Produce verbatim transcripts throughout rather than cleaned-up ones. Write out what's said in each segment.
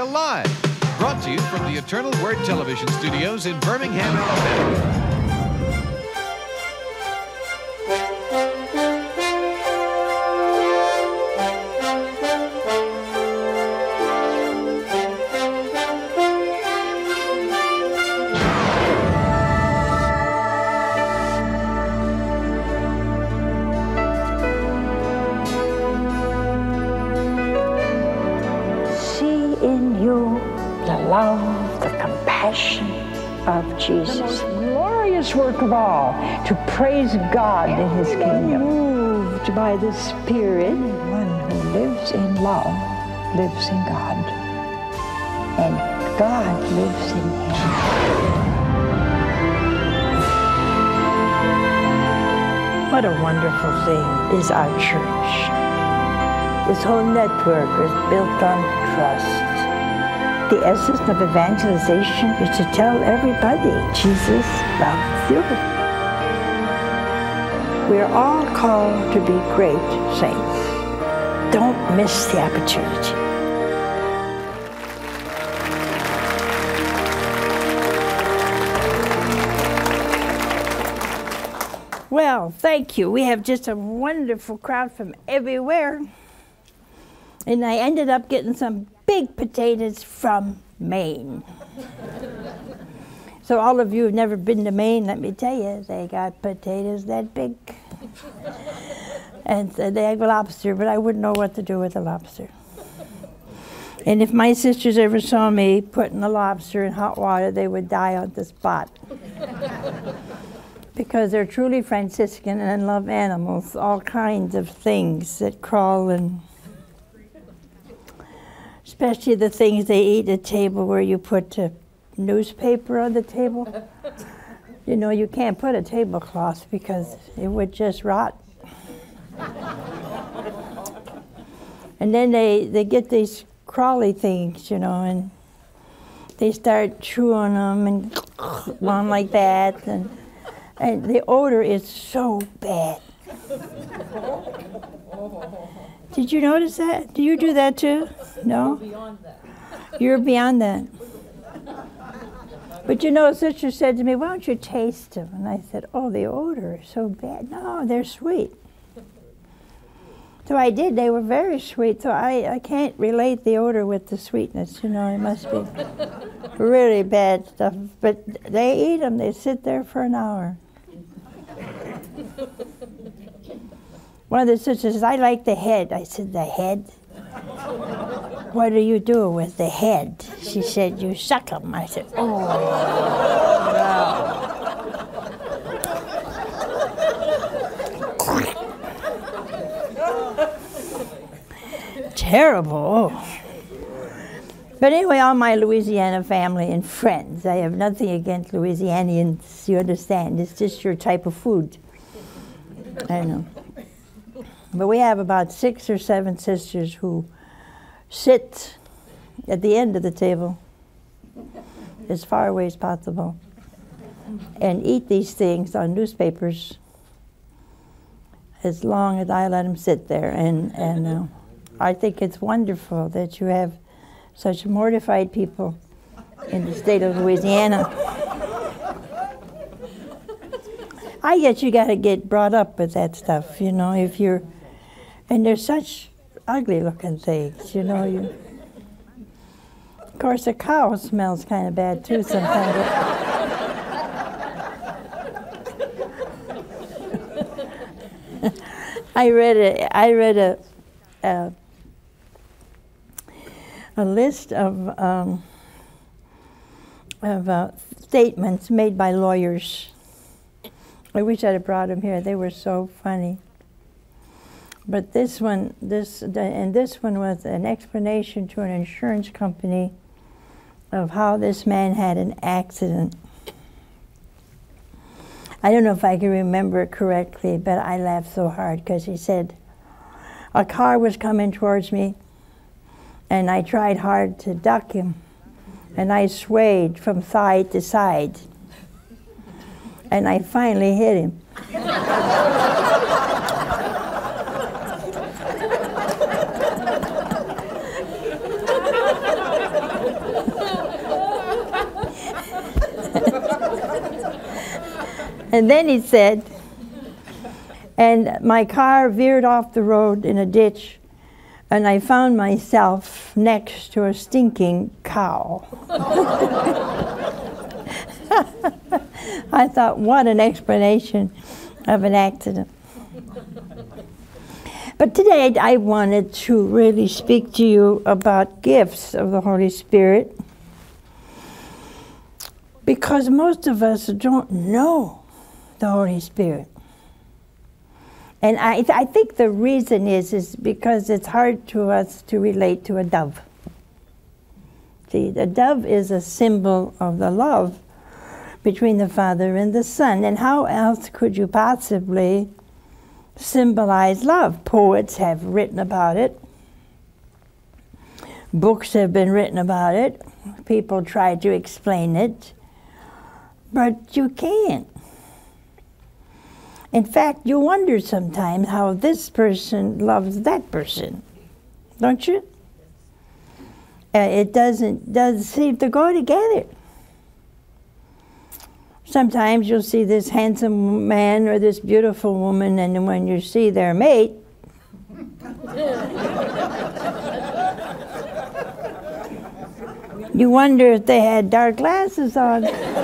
Live, brought to you from the Eternal Word Television Studios in Birmingham, Alabama. Of Jesus. The most glorious work of all, to praise God in His kingdom. Moved by the Spirit. Anyone who lives in love lives in God. And God lives in him. What a wonderful thing is our church. This whole network is built on trust. The essence of evangelization is to tell everybody Jesus loves you. We're all called to be great saints. Don't miss the opportunity. Well, thank you. We have just a wonderful crowd from everywhere. And I ended up getting some big potatoes from Maine. So all of you who've never been to Maine, let me tell you, they got potatoes that big. And uh, they have lobster, but I wouldn't know what to do with a lobster. And if my sisters ever saw me putting a lobster in hot water, they would die on the spot. Because they're truly Franciscan and love animals, all kinds of things that crawl and especially the things they eat at table where you put a newspaper on the table. You know, you can't put a tablecloth because it would just rot. And then they, they get these crawly things, you know, and they start chewing them and one like that. And, and the odor is so bad. Did you notice that? Do you do that too? No? Beyond that. You're beyond that. But you know, a sister said to me, why don't you taste them? And I said, oh, the odor is so bad. No, they're sweet. So I did. They were very sweet. So I, I can't relate the odor with the sweetness. You know, it must be really bad stuff. But they eat them. They sit there for an hour. One of the sisters says, I like the head. I said, the head? What do you do with the head? She said, you suck them. I said, oh, no. Terrible. Oh. But anyway, all my Louisiana family and friends, I have nothing against Louisianians, you understand. It's just your type of food. I know. But we have about six or seven sisters who sit at the end of the table as far away as possible and eat these things on newspapers as long as I let them sit there. And, and uh, I think it's wonderful that you have such mortified people in the state of Louisiana. I guess you got to get brought up with that stuff, you know, if you're, and they're such ugly-looking things, you know. You, of course, a cow smells kind of bad too sometimes. I read a, I read a, a, a list of um, of uh, statements made by lawyers. I wish I'd have brought them here. They were so funny. But this one, this, the, and this one was an explanation to an insurance company of how this man had an accident. I don't know if I can remember it correctly, but I laughed so hard because he said, a car was coming towards me, and I tried hard to duck him, and I swayed from side to side, and I finally hit him. And then he said, and my car veered off the road in a ditch, and I found myself next to a stinking cow. I thought, what an explanation of an accident. But today I wanted to really speak to you about gifts of the Holy Spirit, because most of us don't know the Holy Spirit. And I, th- I think the reason is, is because it's hard to us to relate to a dove. See, the dove is a symbol of the love between the Father and the Son. And how else could you possibly symbolize love? Poets have written about it. Books have been written about it. People try to explain it. But you can't. In fact, you wonder sometimes how this person loves that person, don't you? Uh, it doesn't doesn't seem to go together. Sometimes you'll see this handsome man or this beautiful woman, and when you see their mate, you wonder if they had dark glasses on.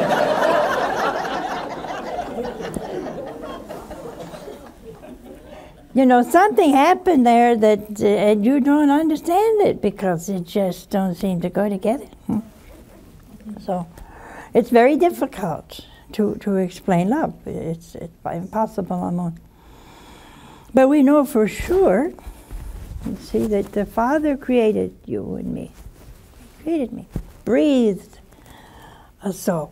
You know, something happened there that uh, and you don't understand it because it just don't seem to go together. Hmm? So it's very difficult to, to explain love. It's, it's impossible almost. But we know for sure, you see, that the Father created you and me. He created me, breathed a soul.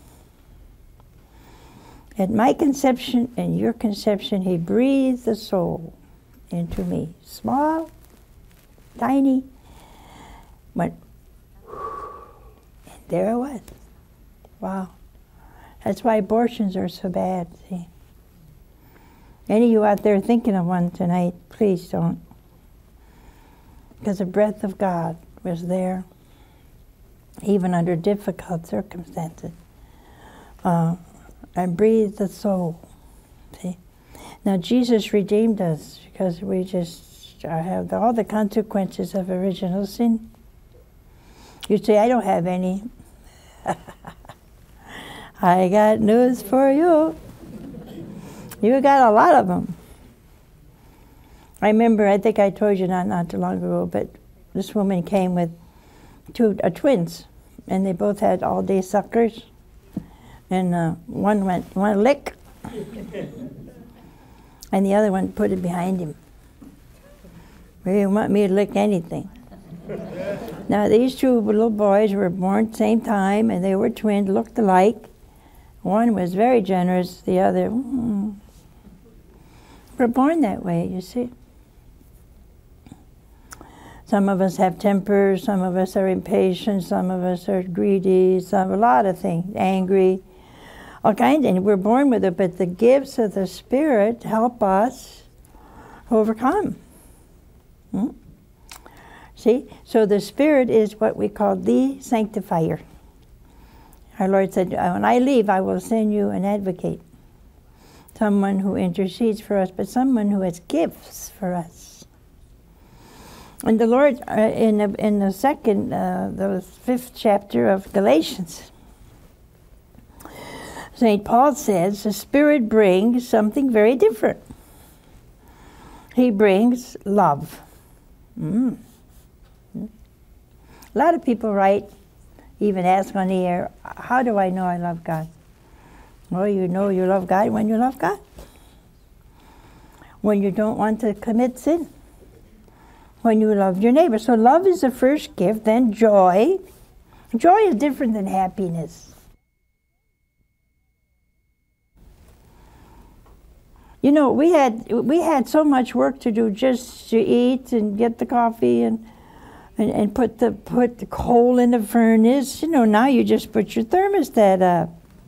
At my conception and your conception, he breathed the soul into me. Small, tiny, went, and there I was. Wow. That's why abortions are so bad, see. Any of you out there thinking of one tonight, please don't. Because the breath of God was there, even under difficult circumstances. Uh, and breathed the soul. See? Now Jesus redeemed us because we just have all the consequences of original sin. You say, I don't have any. I got news for you. You got a lot of them. I remember, I think I told you not, not too long ago, but this woman came with two uh, twins, and they both had all-day suckers. And uh, one went, one lick, and the other one put it behind him. He didn't want me to lick anything. Now these two little boys were born at the same time, and they were twins, looked alike. One was very generous, the other, mm, we're born that way, you see. Some of us have temper, some of us are impatient, some of us are greedy, some a lot of things, angry. All kinds, and we're born with it, but the gifts of the Spirit help us overcome. Hmm? See? So the Spirit is what we call the sanctifier. Our Lord said, when I leave, I will send you an advocate. Someone who intercedes for us, but someone who has gifts for us. And the Lord, uh, in, the, in the second, uh, the fifth chapter of Galatians, Saint Paul says the Spirit brings something very different. He brings love. Mm. Mm. A lot of people write, even ask on the air, how do I know I love God? Well, you know you love God when you love God. When you don't want to commit sin. When you love your neighbor. So love is the first gift, then joy. Joy is different than happiness. You know, we had we had so much work to do just to eat and get the coffee and and, and put the put the coal in the furnace. You know, now you just put your thermostat up.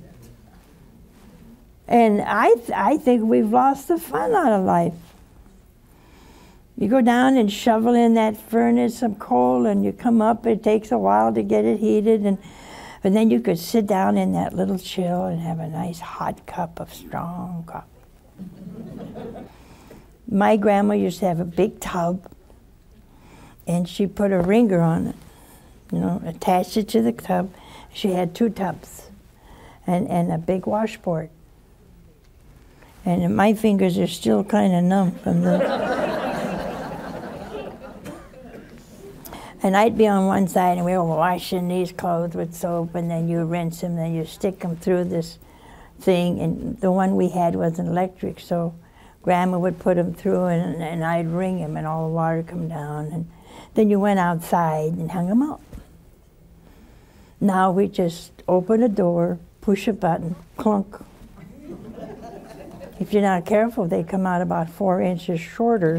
And I th- I think we've lost the fun out of life. You go down and shovel in that furnace some coal, and you come up. It takes a while to get it heated, and But then you could sit down in that little chill and have a nice hot cup of strong coffee. My grandma used to have a big tub, and she put a ringer on it, you know, attached it to the tub. She had two tubs and, and a big washboard. And my fingers are still kind of numb from the... And I'd be on one side, and we were washing these clothes with soap, and then you rinse them, then you stick them through this thing. And the one we had wasn't electric, so Grandma would put them through, and, and I'd wring them, and all the water come down. And then you went outside and hung them out. Now we just open a door, push a button, clunk. If you're not careful, they come out about four inches shorter.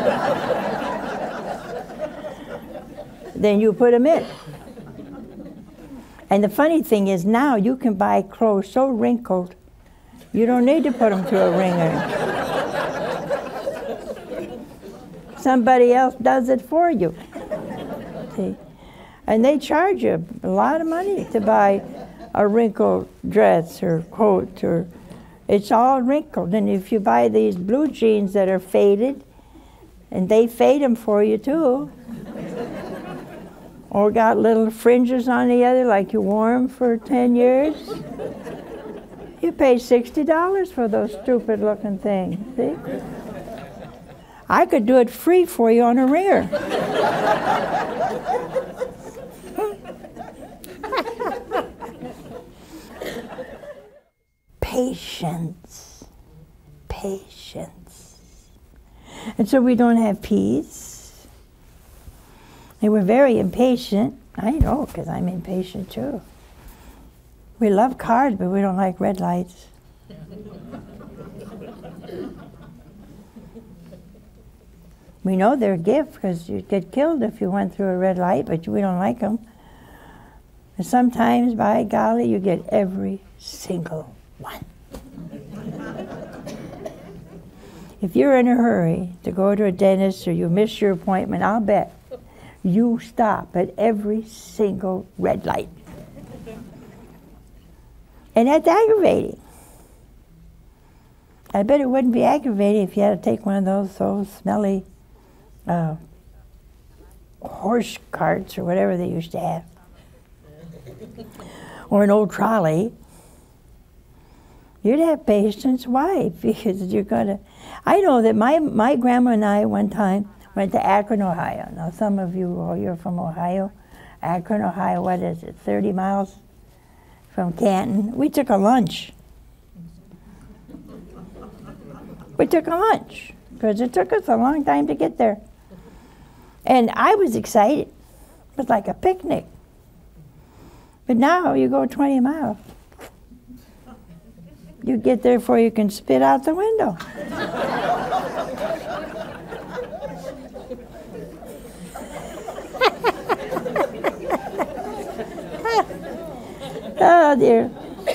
Then you put them in. And the funny thing is now you can buy clothes so wrinkled, you don't need to put them through a wringer. Somebody else does it for you. See? And they charge you a lot of money to buy a wrinkled dress or coat, or it's all wrinkled. And if you buy these blue jeans that are faded, and they fade them for you too, or got little fringes on the other like you wore them for ten years, you pay sixty dollars for those stupid looking things, see? I could do it free for you on a ringer. Patience, patience. And so we don't have peace. And we're very impatient. I know, because I'm impatient too. We love cars, but we don't like red lights. We know they're a gift because you'd get killed if you went through a red light, but we don't like them. And sometimes, by golly, you get every single one. If you're in a hurry to go to a dentist or you miss your appointment, I'll bet you stop at every single red light. And that's aggravating. I bet it wouldn't be aggravating if you had to take one of those so smelly uh, horse carts or whatever they used to have. Or an old trolley. You'd have patience. Why? Because you're gonna... I know that my, my grandma and I one time went to Akron, Ohio. Now some of you, oh, you're from Ohio. Akron, Ohio, what is it, thirty miles from Canton? We took a lunch. We took a lunch, because it took us a long time to get there. And I was excited. It was like a picnic. But now you go twenty miles. You get there before you can spit out the window. Oh dear.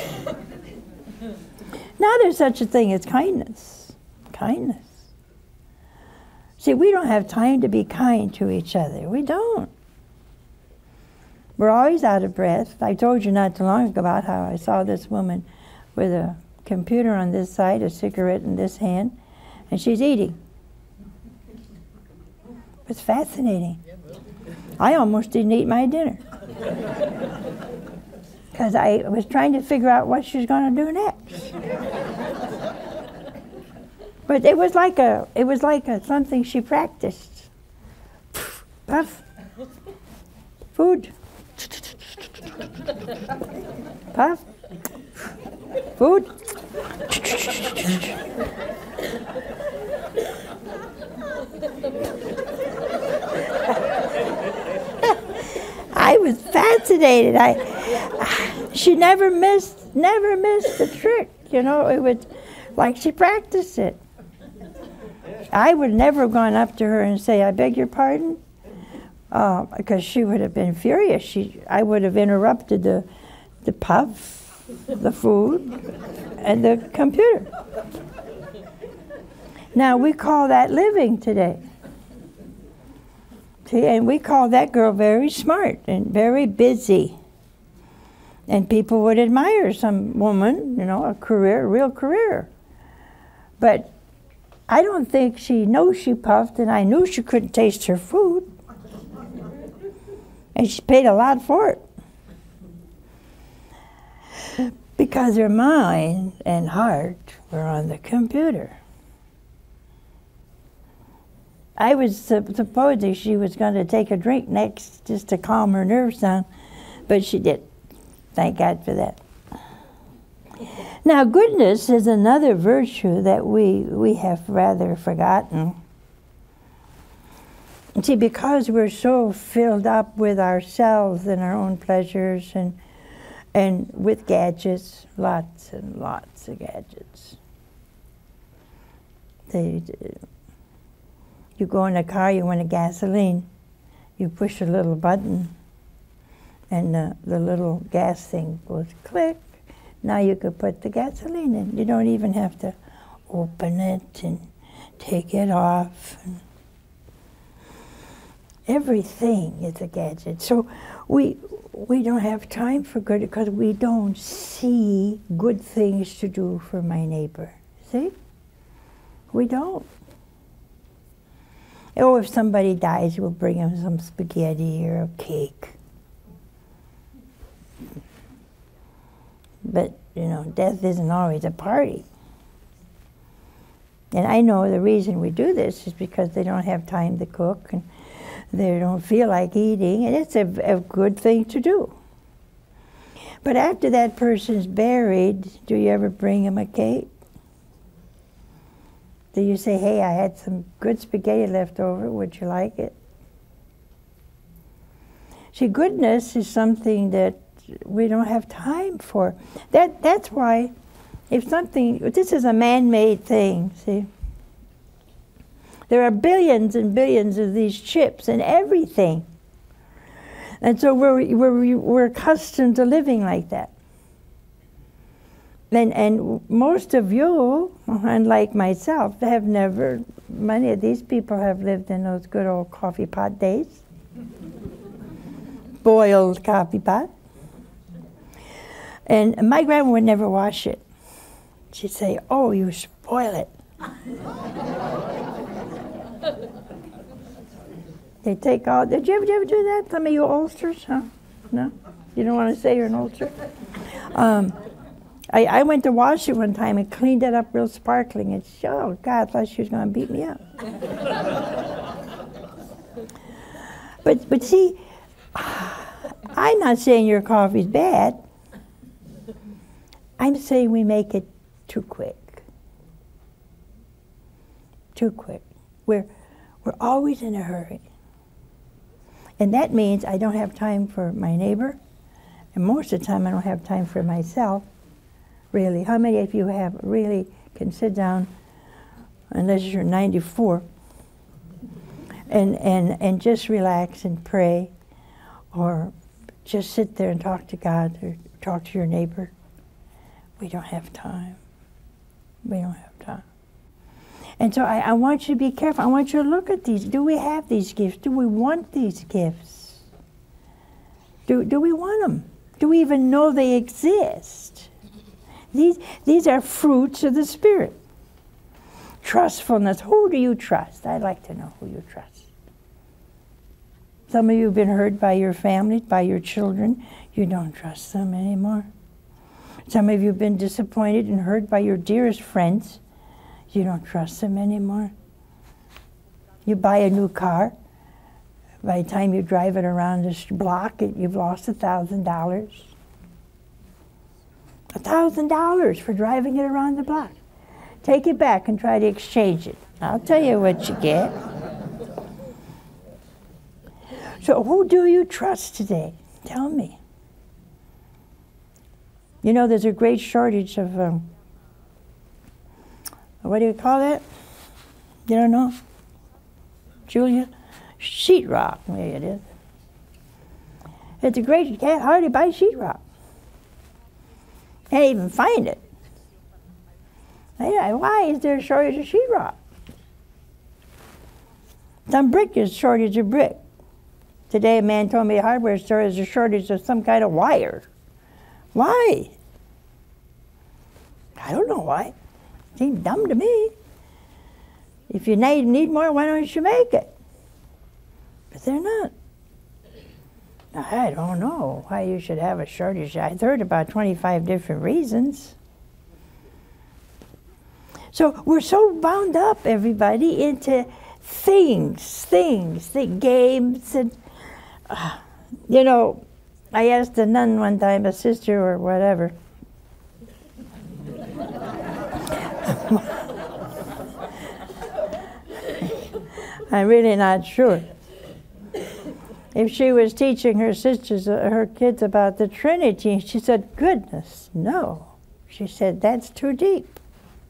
Now there's such a thing as kindness. Kindness. See, we don't have time to be kind to each other. We don't. We're always out of breath. I told you not too long ago about how I saw this woman with a computer on this side, a cigarette in this hand, and she's eating. It's fascinating. I almost didn't eat my dinner because I was trying to figure out what she was going to do next. But it was like a, it was like a, something she practiced. Puff. Food. Puff. Food. I was fascinated. I, she never missed, never missed the trick. You know, it was like she practiced it. I would never have gone up to her and say, "I beg your pardon," uh, because she would have been furious. She, I would have interrupted the, the puff, the food, and the computer. Now we call that living today. See, and we call that girl very smart and very busy. And people would admire some woman, you know, a career, a real career. But I don't think she knows she puffed, and I knew she couldn't taste her food. And she paid a lot for it. Because her mind and heart were on the computer. I was su- supposing she was going to take a drink next just to calm her nerves down, but she didn't. Thank God for that. Now, goodness is another virtue that we, we have rather forgotten. See, because we're so filled up with ourselves and our own pleasures and and with gadgets, lots and lots of gadgets. They, you go in a car, you want a gasoline, you push a little button, and the, the little gas thing goes click. Now you could put the gasoline in. You don't even have to open it and take it off. And everything is a gadget. So we we don't have time for good because we don't see good things to do for my neighbor. See? We don't. Oh, if somebody dies, we'll bring him some spaghetti or a cake. But, you know, death isn't always a party. And I know the reason we do this is because they don't have time to cook and they don't feel like eating, and it's a, a good thing to do. But after that person's buried, do you ever bring him a cake? Do you say, hey, I had some good spaghetti left over, would you like it? See, goodness is something that we don't have time for. That, that's why, if something, this is a man-made thing, see? There are billions and billions of these chips in everything. And so we're, we're, we're accustomed to living like that. And, and most of you, unlike myself, have never, many of these people have lived in those good old coffee pot days. Boiled coffee pot. And my grandma would never wash it. She'd say, oh, you spoil it. They take all, did you ever, did you ever do that? Some of you oldsters, huh? No? You don't want to say you're an oldster? Um, I, I went to wash it one time and cleaned it up real sparkling. And she, oh, God, I thought she was going to beat me up. but, but see, I'm not saying your coffee's bad. I'm saying we make it too quick. Too quick. We're, we're always in a hurry. And that means I don't have time for my neighbor, and most of the time I don't have time for myself, really. How many of you have really can sit down, unless you're ninety-four, and, and, and just relax and pray, or just sit there and talk to God, or talk to your neighbor? We don't have time. We don't have time. And so I, I want you to be careful. I want you to look at these. Do we have these gifts? Do we want these gifts? Do, do we want them? Do we even know they exist? These, these are fruits of the Spirit. Trustfulness. Who do you trust? I'd like to know who you trust. Some of you have been hurt by your family, by your children. You don't trust them anymore. Some of you have been disappointed and hurt by your dearest friends. You don't trust them anymore. You buy a new car. By the time you drive it around this block, it, you've lost a thousand dollars. A thousand dollars for driving it around the block. Take it back and try to exchange it. I'll tell you what you get. So who do you trust today? Tell me. You know, there's a great shortage of, um, what do you call that? You don't know? Julia? Sheetrock, maybe it is. It's a great, you can't hardly buy sheetrock. Can't even find it. Why is there a shortage of sheetrock? Some brick is a shortage of brick. Today a man told me at a hardware store there's a shortage of some kind of wire. Why? I don't know why. Seems dumb to me. If you need, need more, why don't you make it? But they're not. I don't know why you should have a shortage. I've heard about twenty-five different reasons. So we're so bound up, everybody, into things, things, the games. And, uh, you know, I asked a nun one time, a sister or whatever, I'm really not sure, if she was teaching her sisters, uh, her kids about the Trinity. And she said, goodness, no. She said, that's too deep.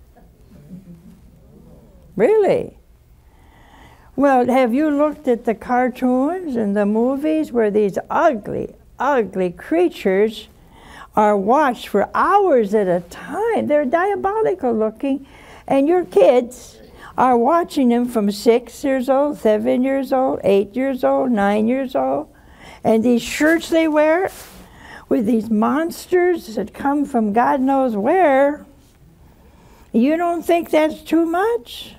Really? Well, have you looked at the cartoons and the movies where these ugly, ugly creatures are watched for hours at a time? They're diabolical looking, and your kids are watching them from six years old, seven years old, eight years old, nine years old. And these shirts they wear with these monsters that come from God knows where. You don't think that's too much?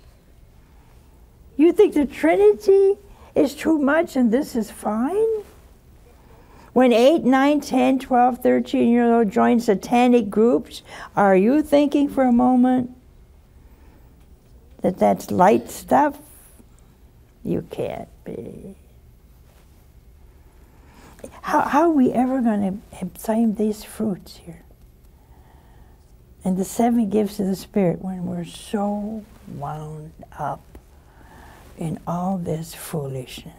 You think the Trinity is too much and this is fine? When eight, nine, ten, twelve, thirteen year old join satanic groups, are you thinking for a moment that that's light stuff? You can't be. How, how are we ever going to obtain these fruits here? And the seven gifts of the Spirit when we're so wound up in all this foolishness.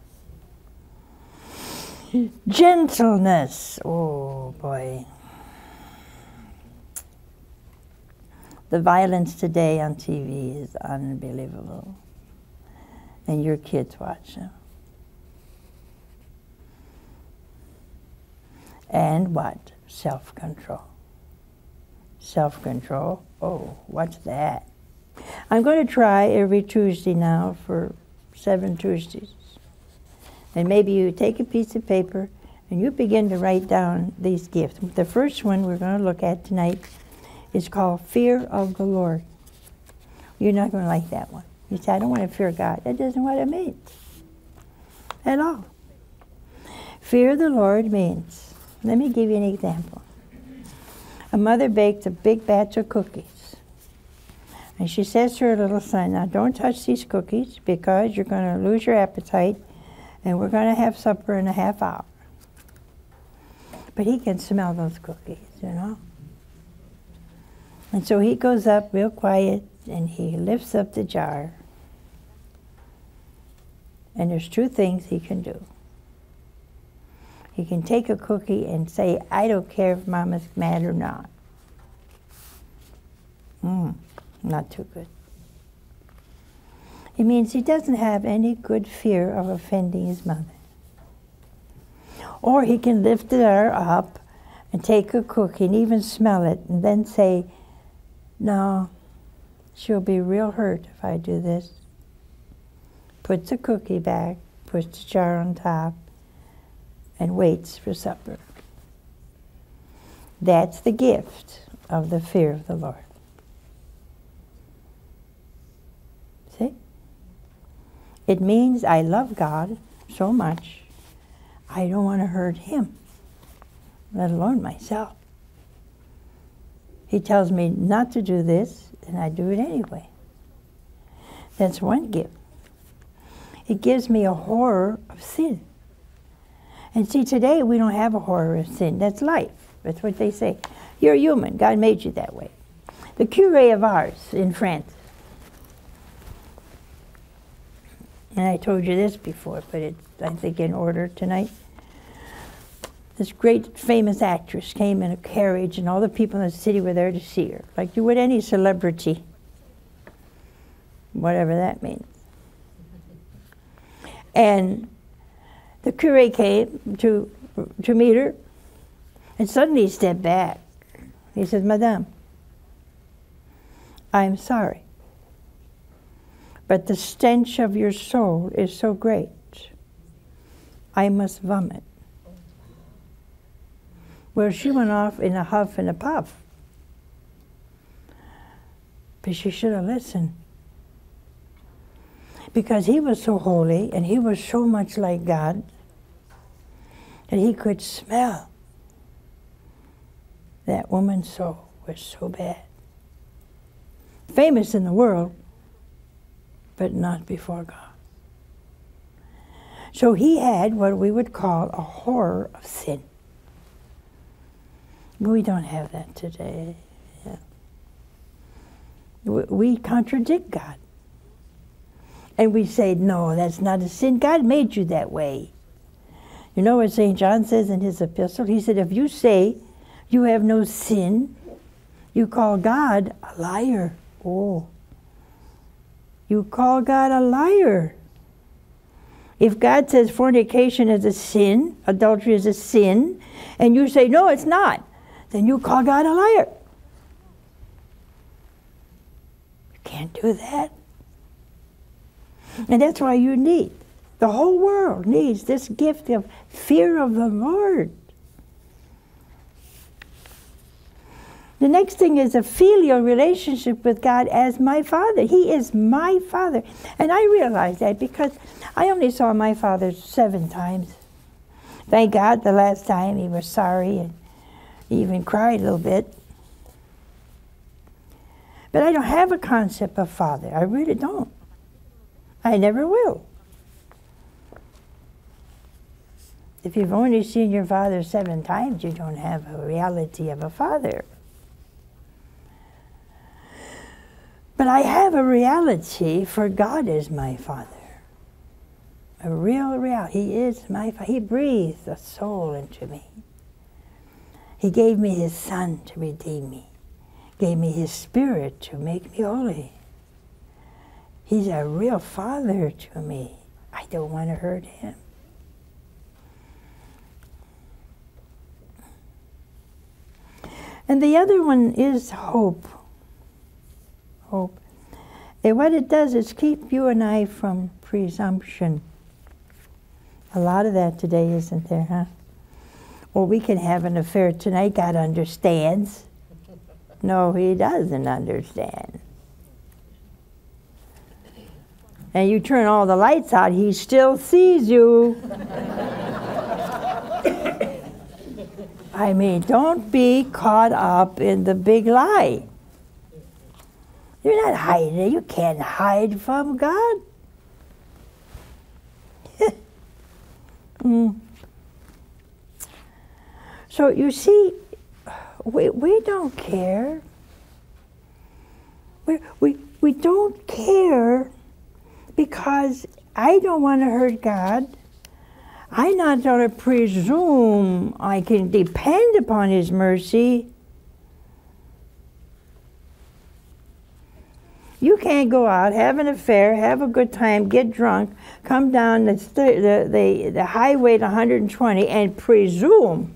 Gentleness, oh boy. The violence today on T V is unbelievable. And your kids watch them. And what? Self-control. Self-control, oh, what's that? I'm going to try every Tuesday now for seven Tuesdays. And maybe you take a piece of paper and you begin to write down these gifts. The first one we're going to look at tonight is called Fear of the Lord. You're not going to like that one. You say, I don't want to fear God. That isn't what it means at all. Fear of the Lord means, let me give you an example. A mother baked a big batch of cookies. And she says to her little son, now don't touch these cookies because you're going to lose your appetite and we're going to have supper in a half hour. But he can smell those cookies, you know. And so he goes up real quiet and he lifts up the jar. And there's two things he can do. He can take a cookie and say, I don't care if Mama's mad or not. Mm, not too good. It means he doesn't have any good fear of offending his mother. Or he can lift the jar up and take a cookie and even smell it and then say, no, she'll be real hurt if I do this. Puts the cookie back, puts the jar on top, and waits for supper. That's the gift of the fear of the Lord. See? It means I love God so much, I don't want to hurt him, let alone myself. He tells me not to do this, and I do it anyway. That's one gift. It gives me a horror of sin. And see, today we don't have a horror of sin. That's life. That's what they say. You're human. God made you that way. The curé of ours in France, and I told you this before, but it's, I think, in order tonight. This great famous actress came in a carriage, and all the people in the city were there to see her, like you would any celebrity, whatever that means. And the curé came to, to meet her, and suddenly he stepped back. He said, Madame, I'm sorry, but the stench of your soul is so great, I must vomit. Well, she went off in a huff and a puff. But she should have listened. Because he was so holy and he was so much like God that he could smell that woman's soul was so bad. Famous in the world, but not before God. So he had what we would call a horror of sin. We don't have that today. Yeah. We contradict God. And we say, no, that's not a sin. God made you that way. You know what Saint John says in his epistle? He said, if you say you have no sin, you call God a liar. Oh. You call God a liar. If God says fornication is a sin, adultery is a sin, and you say, no, it's not, then you call God a liar. You can't do that. And that's why you need, the whole world needs this gift of fear of the Lord. The next thing is a filial relationship with God as my Father. He is my Father. And I realize that because I only saw my father seven times. Thank God the last time he was sorry and he even cried a little bit. But I don't have a concept of Father. I really don't. I never will. If you've only seen your father seven times, you don't have a reality of a father. But I have a reality, for God is my Father. A real reality. He is my Father. He breathed a soul into me. He gave me His Son to redeem me. Gave me His Spirit to make me holy. He's a real Father to me. I don't want to hurt Him. And the other one is hope. Hope. And what it does is keep you and I from presumption. A lot of that today, isn't there, huh? Well, we can have an affair tonight. God understands. No, He doesn't understand. And you turn all the lights out, He still sees you. I mean, don't be caught up in the big lie. You're not hiding it. You can't hide from God. mm. So you see, we, we don't care. We, we, we don't care because I don't want to hurt God. I'm not going to presume I can depend upon His mercy. You can't go out, have an affair, have a good time, get drunk, come down the, the, the, the highway at one hundred twenty and presume,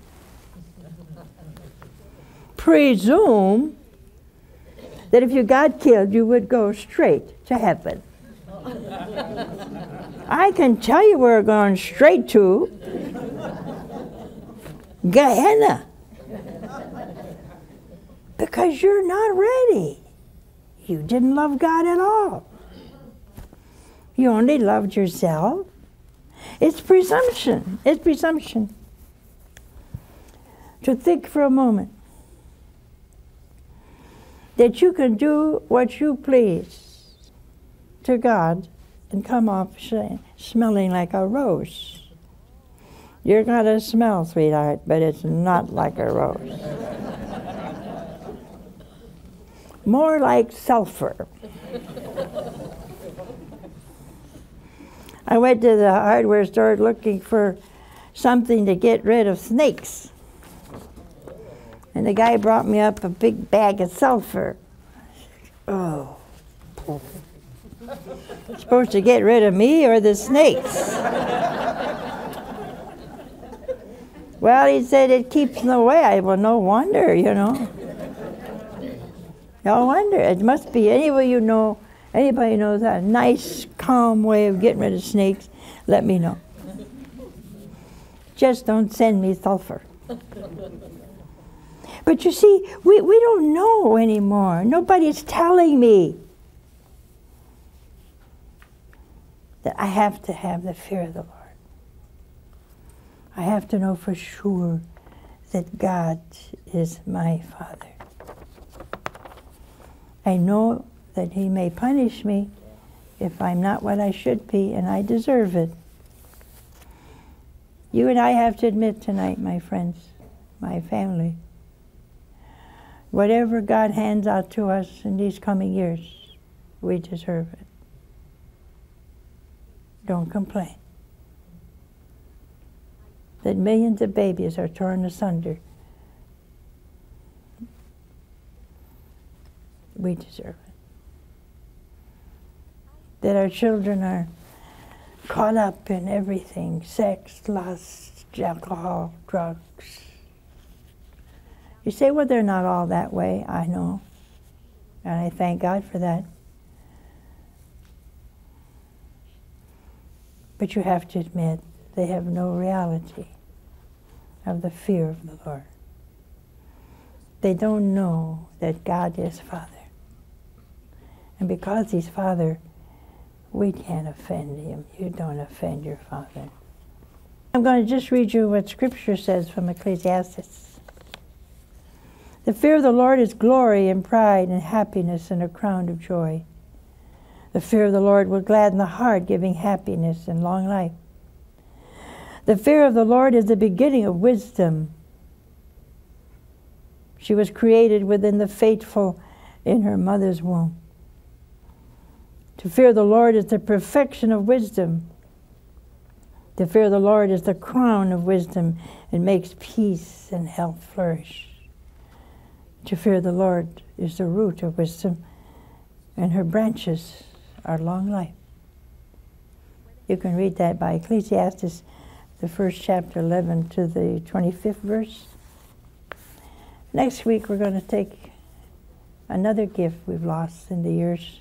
presume that if you got killed, you would go straight to heaven. I can tell you where we're going straight to. Gehenna. Because you're not ready. You didn't love God at all. You only loved yourself. It's presumption. It's presumption. To think for a moment that you can do what you please to God and come off sh- smelling like a rose. You're gonna smell, sweetheart, but it's not like a rose. More like sulfur. I went to the hardware store looking for something to get rid of snakes. And the guy brought me up a big bag of sulfur. Oh. Supposed to get rid of me or the snakes? Well, he said it keeps them away. I, well, no wonder, you know. No wonder. It must be anybody you know, anybody knows a nice, calm way of getting rid of snakes, let me know. Just don't send me sulfur. But you see, we, we don't know anymore. Nobody's telling me that I have to have the fear of the Lord. I have to know for sure that God is my Father. I know that He may punish me if I'm not what I should be, and I deserve it. You and I have to admit tonight, my friends, my family, whatever God hands out to us in these coming years, we deserve it. Don't complain. That millions of babies are torn asunder. We deserve it. That our children are caught up in everything, sex, lust, alcohol, drugs. You say, well, they're not all that way. I know. And I thank God for that. But you have to admit, they have no reality of the fear of the Lord. They don't know that God is Father. And because He's Father, we can't offend Him. You don't offend your Father. I'm going to just read you what Scripture says from Ecclesiastes. The fear of the Lord is glory and pride and happiness and a crown of joy. The fear of the Lord will gladden the heart, giving happiness and long life. The fear of the Lord is the beginning of wisdom. She was created within the faithful in her mother's womb. To fear the Lord is the perfection of wisdom. To fear the Lord is the crown of wisdom and makes peace and health flourish. To fear the Lord is the root of wisdom, and her branches are long life. You can read that by Ecclesiastes, the first chapter, eleven to the twenty-fifth verse. Next week we're going to take another gift we've lost in the years.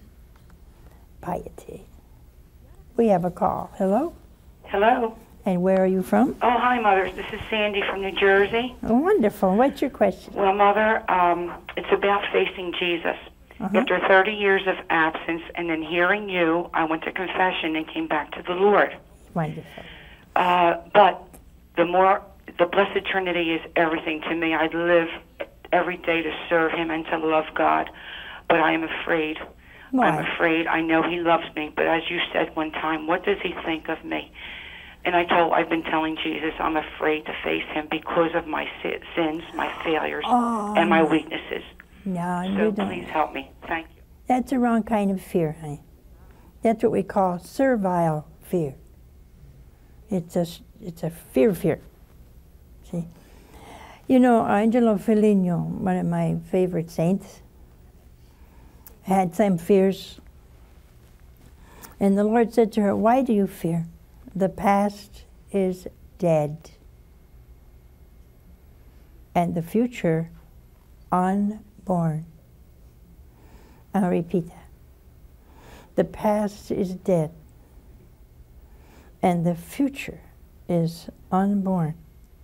Piety. We have a call. Hello? Hello. And where are you from? Oh, hi, Mother. This is Sandy from New Jersey. Oh, wonderful. What's your question? Well, Mother, um, it's about facing Jesus. Uh-huh. After thirty years of absence and then hearing you, I went to confession and came back to the Lord. Wonderful. Uh, but the more, the Blessed Trinity is everything to me. I live every day to serve Him and to love God, but I am afraid. Why? I'm afraid. I know He loves me, but as you said one time, what does He think of me? And I told, I've been telling Jesus I'm afraid to face Him because of my si- sins, my failures, oh, and my weaknesses. No, so you don't. Please help me. Thank you. That's the wrong kind of fear, honey. That's what we call servile fear. It's a, it's a fear fear. See? You know, Angelo Foligno, one of my favorite saints, had some fears. And the Lord said to her, why do you fear? The past is dead. And the future unborn. I'll repeat that. The past is dead. And the future is unborn.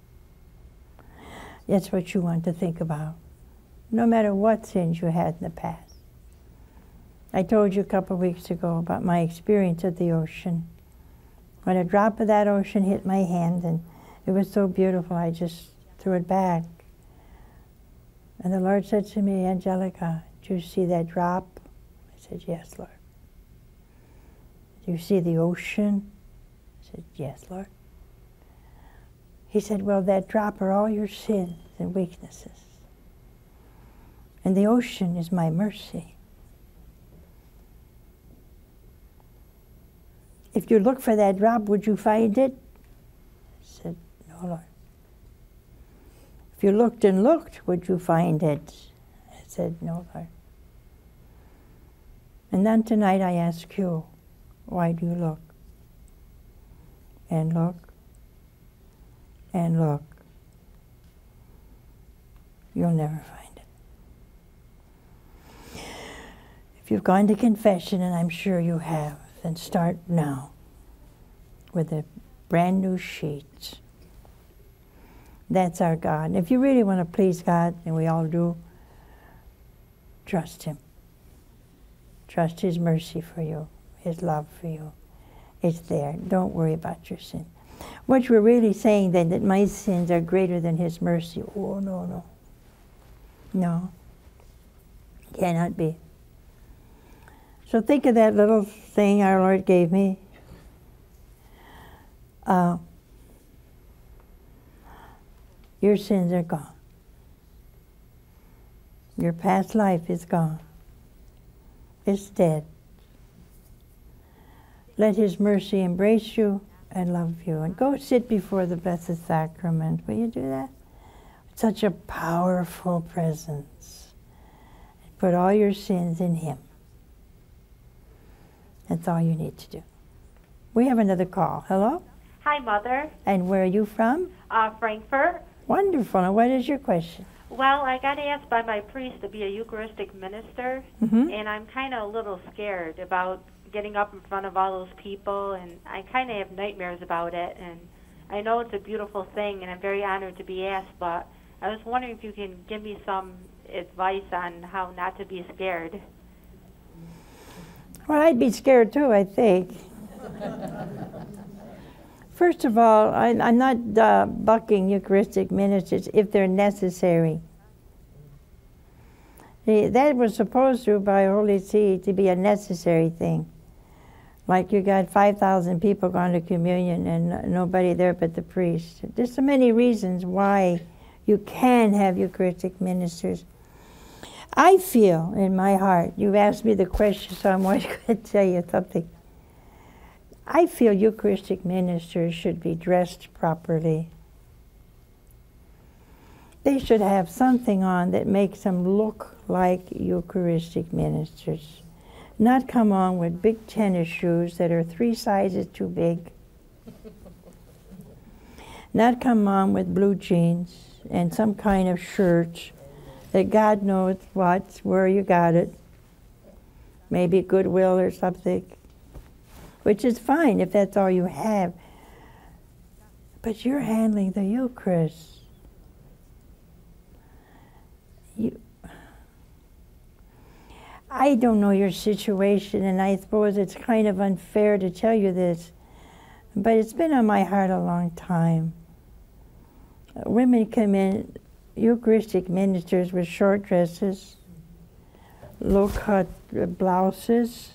That's what you want to think about, no matter what sins you had in the past. I told you a couple of weeks ago about my experience at the ocean. When a drop of that ocean hit my hand, and it was so beautiful, I just threw it back. And the Lord said to me, Angelica, do you see that drop? I said, yes, Lord. Do you see the ocean? I said, yes, Lord. He said, well, that drop are all your sins and weaknesses. And the ocean is my mercy. If you look for that drop, would you find it? I said, no, Lord. If you looked and looked, would you find it? I said, no, Lord. And then tonight I ask you, why do you look? And look, and look. You'll never find it. If you've gone to confession, and I'm sure you have, then start now with a brand new sheet. That's our God. And if you really want to please God, and we all do, trust Him. Trust His mercy for you, His love for you. It's there. Don't worry about your sin. What you're really saying then, that my sins are greater than His mercy. Oh, no, no. No. Cannot be. So think of that little thing our Lord gave me. Uh, your sins are gone. Your past life is gone. It's dead. Let His mercy embrace you and love you. And go sit before the Blessed Sacrament. Will you do that? Such a powerful presence. Put all your sins in Him. That's all you need to do. We have another call. Hello? Hi, Mother. And where are you from? Uh, Frankfurt. Wonderful. And what is your question? Well, I got asked by my priest to be a Eucharistic minister, Mm-hmm. and I'm kind of a little scared about getting up in front of all those people, and I kind of have nightmares about it. And I know it's a beautiful thing, and I'm very honored to be asked, but I was wondering if you can give me some advice on how not to be scared. Well, I'd be scared too, I think. First of all, I, I'm not uh, bucking Eucharistic ministers if they're necessary. See, that was supposed to, by Holy See, to be a necessary thing. Like you got five thousand people going to communion and uh, nobody there but the priest. There's so many reasons why you can have Eucharistic ministers. I feel in my heart, you've asked me the question, so I'm going to tell you something. I feel Eucharistic ministers should be dressed properly. They should have something on that makes them look like Eucharistic ministers. Not come on with big tennis shoes that are three sizes too big. Not come on with blue jeans and some kind of shirt that God knows what, where you got it. Maybe Goodwill or something. Which is fine if that's all you have. But you're handling the Eucharist. You, I don't know your situation, and I suppose it's kind of unfair to tell you this, but it's been on my heart a long time. Uh, women come in, Eucharistic ministers with short dresses, low-cut uh, blouses.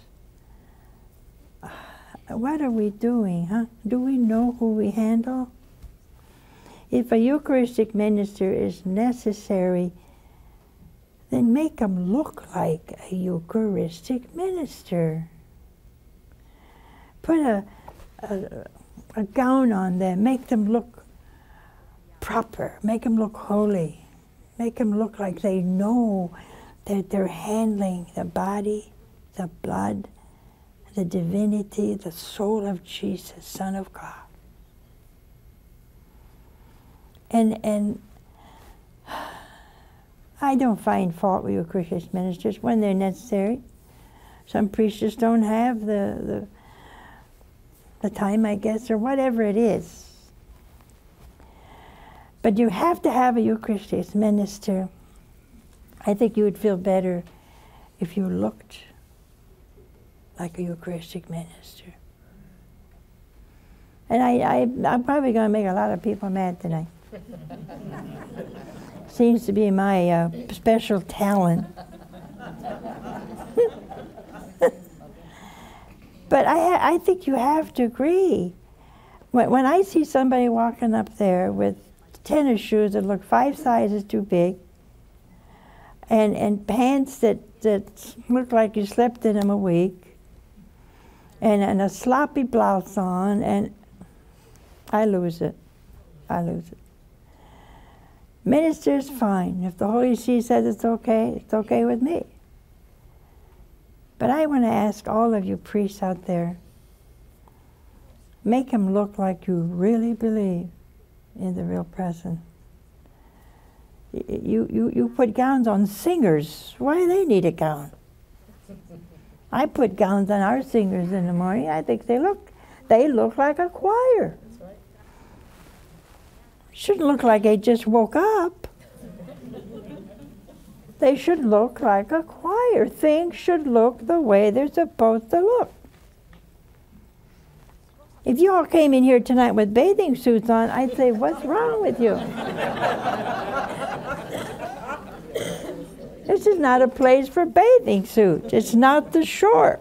What are we doing, huh? Do we know who we handle? If a Eucharistic minister is necessary, then make them look like a Eucharistic minister. Put a, a, a gown on them, make them look proper, make them look holy, make them look like they know that they're handling the body, the blood, the divinity, the soul of Jesus, Son of God. And and I don't find fault with Eucharistic ministers when they're necessary. Some priests just don't have the, the, the time, I guess, or whatever it is. But you have to have a Eucharistic minister. I think you would feel better if you looked like a Eucharistic minister. And I, I, I'm probably going to make a lot of people mad tonight. Seems to be my uh, special talent. But I, ha- I think you have to agree. When, when I see somebody walking up there with tennis shoes that look five sizes too big, and, and pants that, that look like you slept in them a week, and, and a sloppy blouse on, and I lose it. I lose it. Minister's fine. If the Holy See says it's okay, it's okay with me. But I want to ask all of you priests out there, make them look like you really believe in the real presence. You, you, you put gowns on singers. Why do they need a gown? I put gowns on our singers in the morning. I think they look, they look like a choir. shouldn't look like they just woke up. They should look like a choir. Things should look the way they're supposed to look. If you all came in here tonight with bathing suits on, I'd say, what's wrong with you? This is not a place for bathing suits. It's not the shore.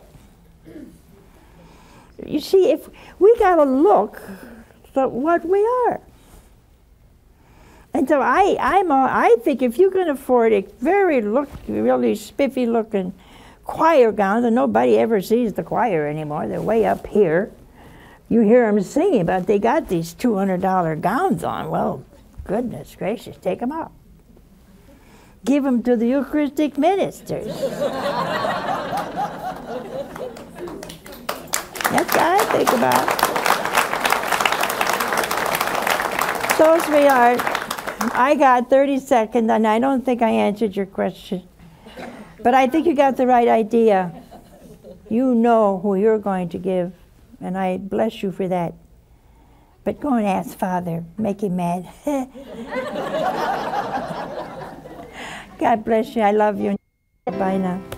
You see, if we got to look at what we are. And so I, I'm a, I think if you can afford a very look, really spiffy looking choir gown, and nobody ever sees the choir anymore, they're way up here. You hear them singing, but they got these two hundred dollar gowns on. Well, goodness gracious, take them out. Give them to the Eucharistic ministers. That's what I think about. So, sweetheart, I got thirty seconds, and I don't think I answered your question. But I think you got the right idea. You know who you're going to give, and I bless you for that. But go and ask Father. Make him mad. God bless you. I love you. Bye now.